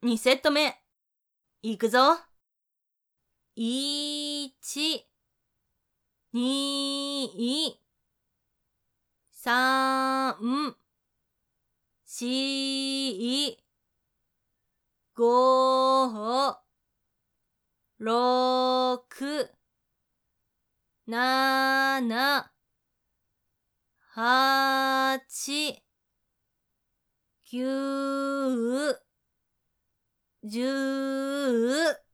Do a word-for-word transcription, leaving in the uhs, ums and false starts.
にセット目。いくぞ。いち、に、さん、し、ご、ろく、なな、はち、きゅう、じゅう